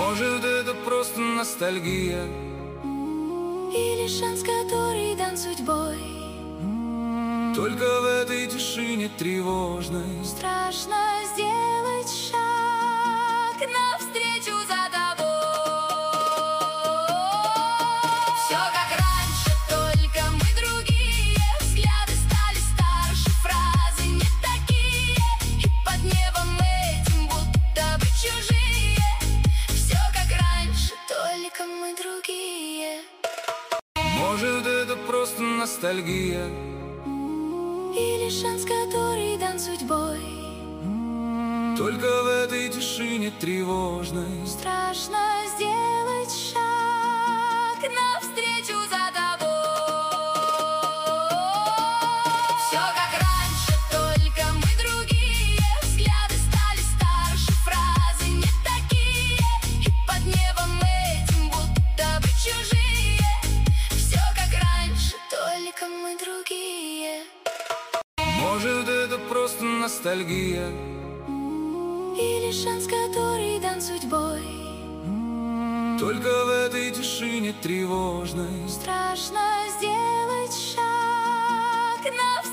Может, это просто ностальгия или шанс, который дан судьбой. Только в этой тишине тревожной Страшно сделать шаг навстречу за тобой. Все как раньше, только мы другие. Взгляды стали старше, фразы не такие. И под небом этим будто бы чужие. Все как раньше, только мы другие. Может, это просто ностальгия или шанс, который дан судьбой. Только в этой тишине тревожной Страшно сделать шаг навстречу за тобой. Все как раньше, только мы другие. Взгляды стали старше, фразы не такие. И под небом этим будто бы чужие. Все как раньше, только мы другие. Может, это просто ностальгия или шанс, который дан судьбой. Только в этой тишине тревожной Страшно сделать шаг навстречу